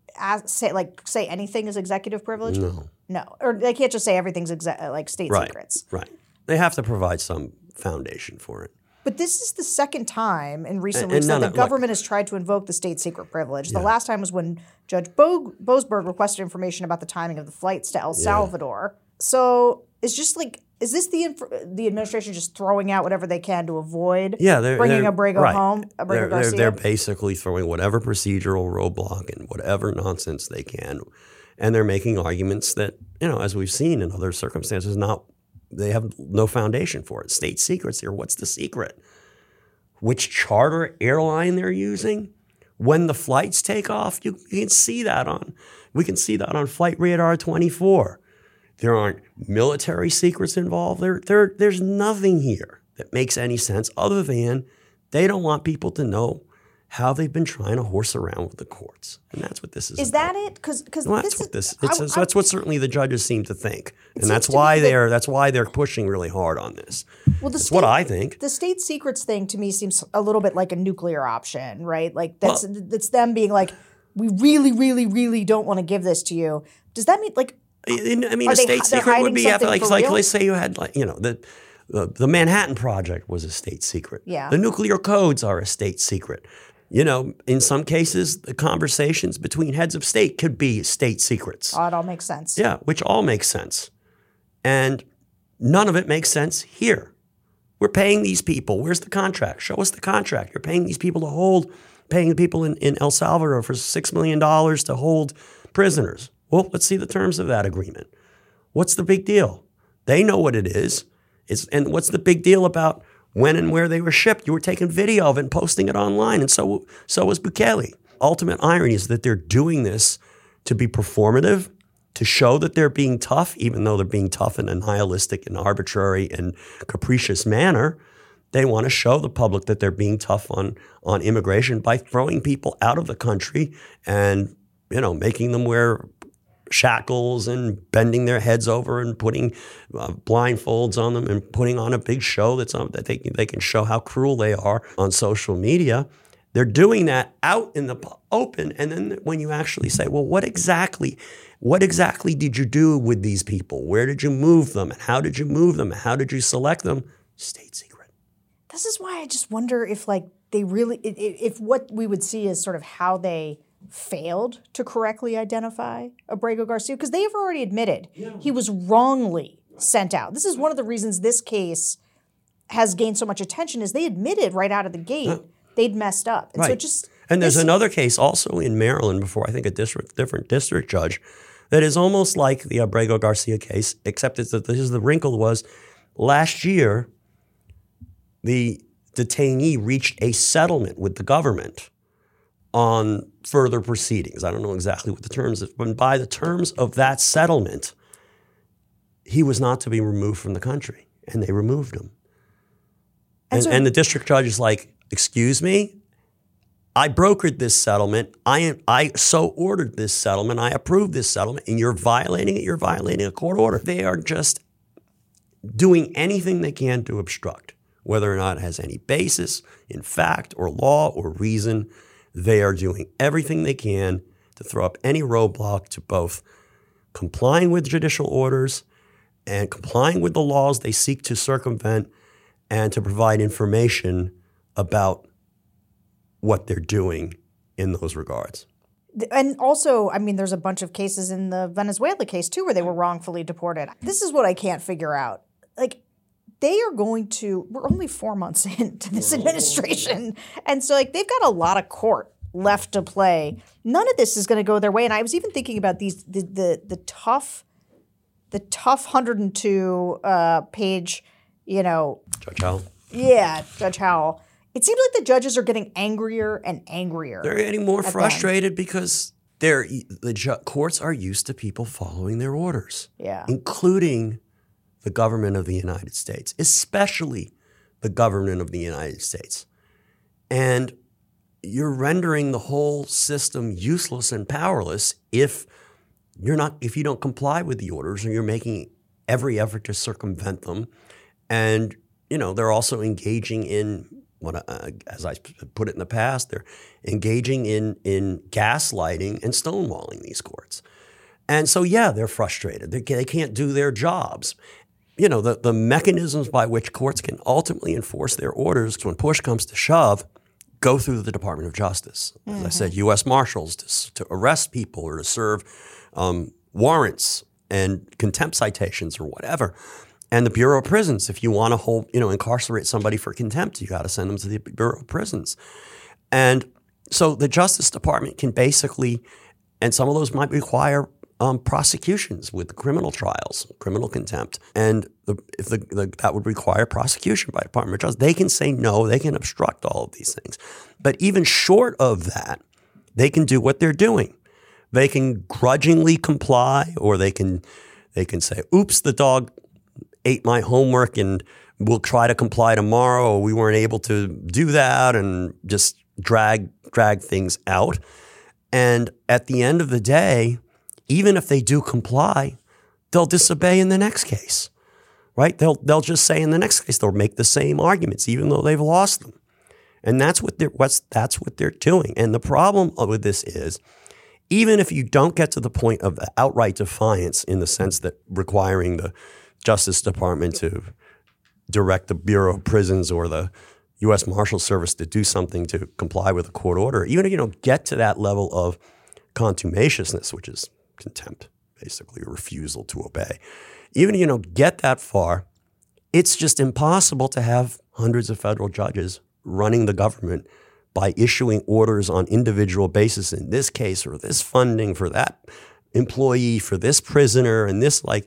ask, say like say anything is executive privilege? No. No, or they can't just say everything's exe- like state Right. secrets. Right. They have to provide some foundation for it. But this is the second time in recent And- weeks and that none the of- government has tried to invoke the state secret privilege. The Yeah. last time was when Judge Bo- Boasberg requested information about the timing of the flights to El Salvador. So it's just like, is this the inf- the administration just throwing out whatever they can to avoid Yeah, they're bringing they're, Abrego right. home, Abrego they're, they're, Garcia? they're basically throwing whatever procedural roadblock and whatever nonsense they can, and they're making arguments that, you know, as we've seen in other circumstances, not they have no foundation for it. State secrets here. What's the secret? Which charter airline they're using? When the flights take off, you, you can see that on. We can see that on Flight Radar twenty-four. There aren't military secrets involved. There, there, there's nothing here that makes any sense other than they don't want people to know how they've been trying to horse around with the courts. And that's what this is Is about. that it? Because because Well, this that's what this. I- It's, I- that's what certainly the judges seem to think, and seems that's to me why that- they're that's why they're pushing really hard on this. well, the That's state, what I think. The state secrets thing to me seems a little bit like a nuclear option, right? Like that's that's them being like, we really, really, really don't want to give this to you. Does that mean like? I I mean, Are a they state hi- they're secret would hiding be after, something like, for like real? let's say you had, like, you know, the, the the Manhattan Project was a state secret. Yeah. The nuclear codes are a state secret. You know, in some cases, the conversations between heads of state could be state secrets. Oh, it all makes sense. Yeah, which all makes sense. And none of it makes sense here. We're paying these people. Where's the contract? Show us the contract. You're paying these people to hold, paying the people in, in El Salvador for six million dollars to hold prisoners. Well, let's see the terms of that agreement. What's the big deal? They know what it is. It's, and what's the big deal about when and where they were shipped? You were taking video of it and posting it online, and so, so was Bukele. Ultimate irony is that they're doing this to be performative, to show that they're being tough, even though they're being tough in a nihilistic and arbitrary and capricious manner. They want to show the public that they're being tough on, on immigration by throwing people out of the country and, you know, making them wear shackles and bending their heads over and putting uh, blindfolds on them and putting on a big show that's on, that they, they can show how cruel they are on social media. They're doing that out in the open. And then when you actually say, well, what exactly, what exactly did you do with these people? Where did you move them? And how did you move them? How did you select them? State secret. This is why I just wonder if like they really, i- i- if what we would see is sort of how they failed to correctly identify Abrego Garcia, because they have already admitted he was wrongly sent out. This is one of the reasons this case has gained so much attention is they admitted right out of the gate they'd messed up. And so Right. it just And there's this- another case also in Maryland before, I think, a district, different district judge that is almost like the Abrego Garcia case, except it's that this is the wrinkle was last year the detainee reached a settlement with the government on further proceedings. I don't know exactly what the terms is, but by the terms of that settlement, he was not to be removed from the country, and they removed him. And And, so- and the district judge is like, excuse me? I brokered this settlement. I am, I so ordered this settlement. I approved this settlement, and you're violating it. You're violating a court order. They are just doing anything they can to obstruct, whether or not it has any basis in fact or law or reason. They are doing everything they can to throw up any roadblock to both complying with judicial orders and complying with the laws they seek to circumvent and to provide information about what they're doing in those regards. And also, I mean, there's a bunch of cases in the Venezuela case too where they were wrongfully deported. This is what I can't figure out. Like, they are going to, we're only four months into this administration. And so, like, they've got a lot of court left to play. None of this is going to go their way. And I was even thinking about these, the, the, the tough, the tough one hundred two uh, page, you know, Judge Howell? yeah, Judge Howell. It seems like the judges are getting angrier and angrier. They're getting more them. frustrated because they're, the ju- courts are used to people following their orders. Yeah. Including the government of the United States, especially the government of the United States. And you're rendering the whole system useless and powerless if you're not, if you don't comply with the orders, or you're making every effort to circumvent them. And, you know, they're also engaging in what, uh, as I put it in the past, they're engaging in in gaslighting and stonewalling these courts. And so, yeah, they're frustrated. They, they can't do their jobs. You know, the, the mechanisms by which courts can ultimately enforce their orders when push comes to shove go through the Department of Justice. As mm-hmm. I said, U S Marshals to, to arrest people or to serve um, warrants and contempt citations or whatever. And the Bureau of Prisons, if you want to hold, you know, incarcerate somebody for contempt, you got to send them to the Bureau of Prisons. And so the Justice Department can basically, and some of those might require um, prosecutions with criminal trials, criminal contempt. And the, if the, the, that would require prosecution by the Department of Justice, they can say no, they can obstruct all of these things. But even short of that, they can do what they're doing. They can grudgingly comply, or they can they can say, oops, the dog ate my homework and we'll try to comply tomorrow, or we weren't able to do that, and just drag drag things out. And at the end of the day, even if they do comply, they'll disobey in the next case, right? They'll they'll just say in the next case, they'll make the same arguments, even though they've lost them. And that's what they're what's that's what they're doing. And the problem with this is, even if you don't get to the point of outright defiance in the sense that requiring the Justice Department to direct the Bureau of Prisons or the U S Marshal Service to do something to comply with a court order, even if you don't get to that level of contumaciousness, which is contempt, basically a refusal to obey, even if you don't get that far, it's just impossible to have hundreds of federal judges running the government by issuing orders on individual basis in this case, or this funding for that employee, for this prisoner, and this like,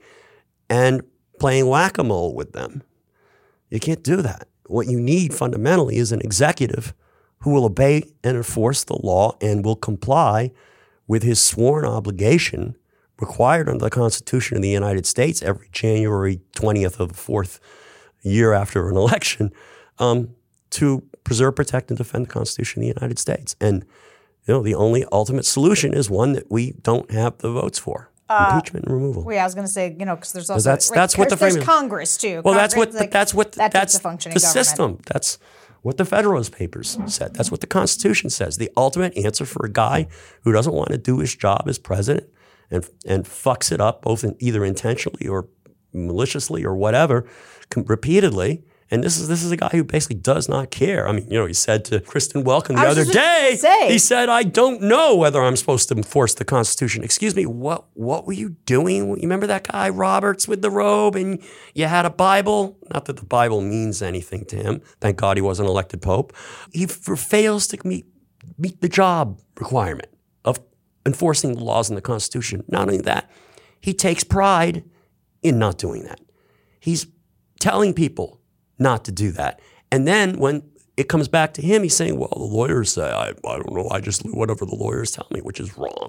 and playing whack-a-mole with them. You can't do that. What you need fundamentally is an executive who will obey and enforce the law and will comply with his sworn obligation required under the Constitution of the United States every January twentieth of the fourth year after an election, um, to preserve, protect, and defend the Constitution of the United States. And you know, the only ultimate solution is one that we don't have the votes for. Uh, impeachment and removal. Well, yeah, I was going to say, you know, because there's also that's right, that's what the there's frame Congress too. Well, Congress, that's what like, that's what that that's the functioning the government. system. That's what the Federalist Papers said. That's what the Constitution says. The ultimate answer for a guy who doesn't want to do his job as president and and fucks it up both in, either intentionally or maliciously or whatever, com- repeatedly. And this is this is a guy who basically does not care. I mean, you know, he said to Kristen Welken the other day, say. he said, I don't know whether I'm supposed to enforce the Constitution. Excuse me, what what were you doing? You remember that guy Roberts with the robe and you had a Bible? Not that the Bible means anything to him. Thank God he wasn't elected Pope. He f- fails to meet, meet the job requirement of enforcing the laws in the Constitution. Not only that, he takes pride in not doing that. He's telling people not to do that. And then when it comes back to him, he's saying, well, the lawyers say, I, I don't know, I just do whatever the lawyers tell me, which is wrong.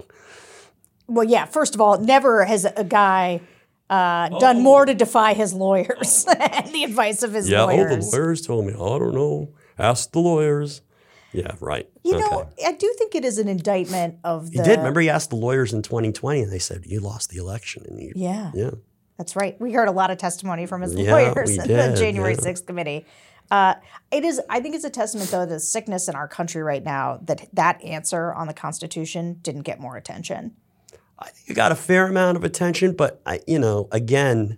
Well, yeah, first of all, never has a guy uh, oh. done more to defy his lawyers and the advice of his yeah, lawyers. Yeah, oh, the lawyers told me, I don't know, ask the lawyers. Yeah, right. You okay. know, I do think it is an indictment of the... He did. Remember he asked the lawyers in twenty twenty and they said, you lost the election. And you, yeah. Yeah. That's right. We heard a lot of testimony from his yeah, lawyers we in did, the January yeah. sixth committee. Uh, it is. I think it's a testament, though, to the sickness in our country right now that that answer on the Constitution didn't get more attention. I think it got a fair amount of attention, but I, you know, again,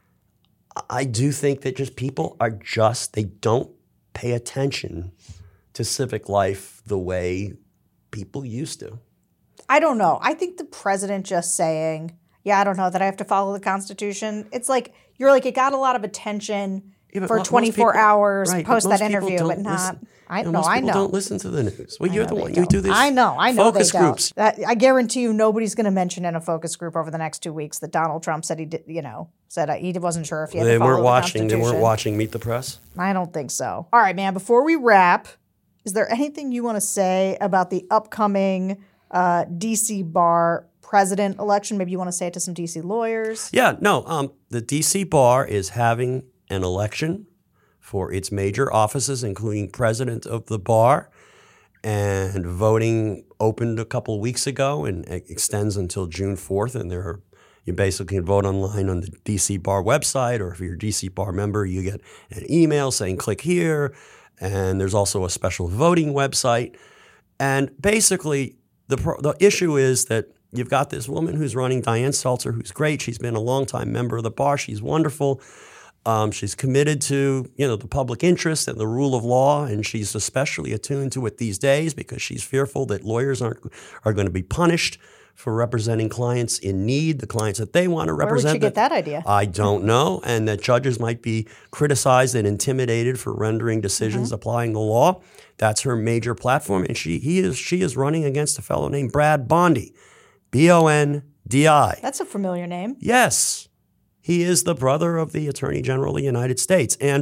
I do think that just people are just they don't pay attention to civic life the way people used to. I don't know. I think the president just saying, yeah, I don't know that I have to follow the Constitution. It's like, you're like, it got a lot of attention yeah, for twenty-four people, hours right, post but that interview, but not, listen, I you know. know, Most I people know. don't listen to the news. Well, you're the one, you don't. do this I know, I know focus they groups. Don't. That, I guarantee you nobody's going to mention in a focus group over the next two weeks that Donald Trump said he did, you know, said he wasn't sure if he had they to follow weren't the watching. Constitution. They weren't watching Meet the Press? I don't think so. All right, man, before we wrap, is there anything you want to say about the upcoming uh, D C bar president election? Maybe you want to say it to some D C lawyers. Yeah, no. Um, the D C bar is having an election for its major offices, including president of the bar, and voting opened a couple of weeks ago and it extends until June fourth. And there are, you basically can vote online on the D C bar website, or if you're a D C bar member, you get an email saying click here. and there's also a special voting website. And basically, the pro- the issue is that you've got this woman who's running, Diane Seltzer, who's great. She's been a longtime member of the bar. She's wonderful. Um, she's committed to, you know, the public interest and the rule of law, and she's especially attuned to it these days because she's fearful that lawyers aren't are going to be punished for representing clients in need, the clients that they want to represent. Where would she get that idea? I don't know, and that judges might be criticized and intimidated for rendering decisions mm-hmm. applying the law. That's her major platform, and she he is she is running against a fellow named Brad Bondi, B O N D I. That's a familiar name. Yes. He is the brother of the Attorney General of the United States. And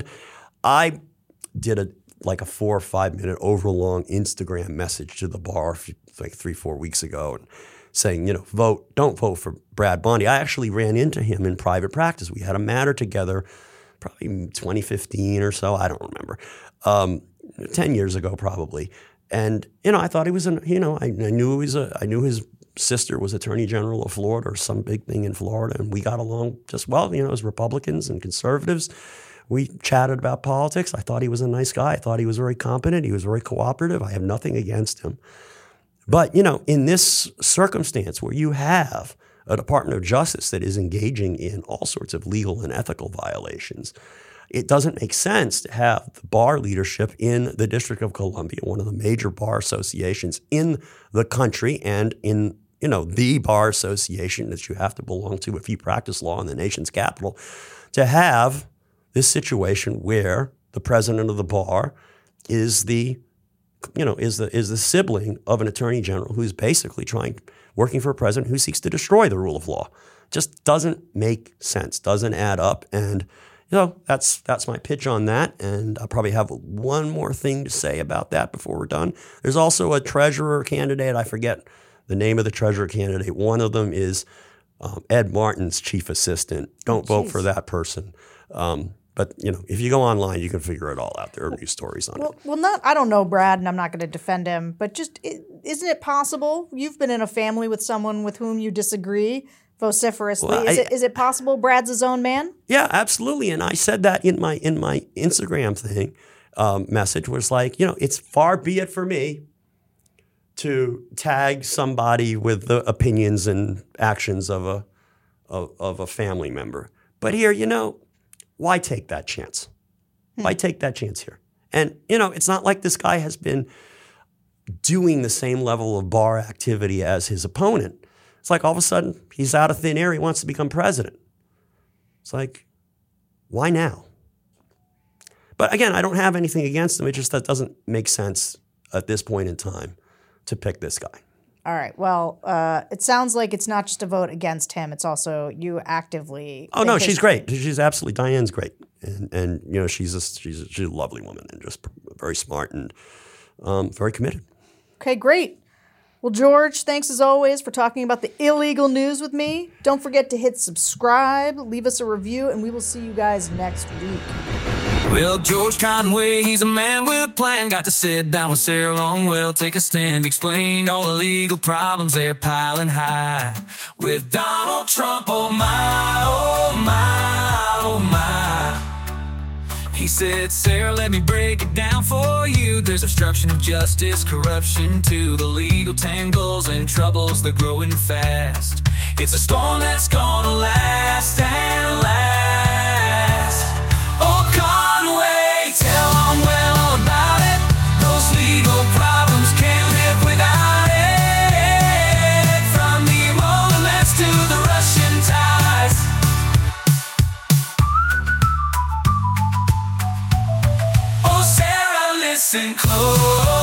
I did a like a four or five minute overlong Instagram message to the bar like three, four weeks ago and saying, you know, vote, don't vote for Brad Bondi. I actually ran into him in private practice. We had a matter together probably twenty fifteen or so. I don't remember. Um, ten years ago probably. And, you know, I thought he was, an, you know, I, I knew he was a, I knew his sister was Attorney General of Florida or some big thing in Florida, and we got along just well, you know, as Republicans and conservatives. We chatted about politics. I thought he was a nice guy. I thought he was very competent. He was very cooperative. I have nothing against him. But, you know, in this circumstance where you have a Department of Justice that is engaging in all sorts of legal and ethical violations, it doesn't make sense to have the bar leadership in the District of Columbia, one of the major bar associations in the country and in, you know, the bar association that you have to belong to if you practice law in the nation's capital, to have this situation where the president of the bar is the, you know, is the is the sibling of an attorney general who's basically trying, working for a president who seeks to destroy the rule of law. Just doesn't make sense, doesn't add up. And you know, that's that's my pitch on that, and I'll probably have one more thing to say about that before we're done. There's also a treasurer candidate. I forget the name of the treasurer candidate. One of them is um, Ed Martin's chief assistant. Don't oh, vote for that person. Um, but, you know, if you go online, you can figure it all out. There are news stories on well, it. Well, not I don't know Brad, and I'm not going to defend him, but just isn't it possible you've been in a family with someone with whom you disagree vociferously? Well, is I, it is it possible Brad's his own man? Yeah, absolutely. And I said that in my in my Instagram thing um, message was like, you know, it's far be it for me to tag somebody with the opinions and actions of a of, of a family member. But here, you know, why take that chance? Why take that chance here? And, you know, it's not like this guy has been doing the same level of bar activity as his opponent. It's like all of a sudden he's out of thin air. He wants to become president. It's like, why now? But again, I don't have anything against him. It just that doesn't make sense at this point in time to pick this guy. All right. Well, uh, it sounds like it's not just a vote against him. It's also you actively. Oh no, she's great. She's absolutely Diane's great, and and you know she's a, she's a, she's a lovely woman and just very smart and um, very committed. Okay, great. Well, George, thanks as always for talking about the illegal news with me. Don't forget to hit subscribe, leave us a review, and we will see you guys next week. Well, George Conway, he's a man with a plan. Got to sit down with Sarah Longwell, take a stand, explain all the legal problems they're piling high. With Donald Trump, oh my, oh my, oh my. He said, Sarah, let me break it down for you. There's obstruction of justice, corruption too, the legal tangles and troubles, they're growing fast. It's a storm that's gonna last and last. Oh, Conway, tell Longwell about it. Those legal problems can't live without it. From the Ebola to the Russian ties. Oh, Sarah, listen close.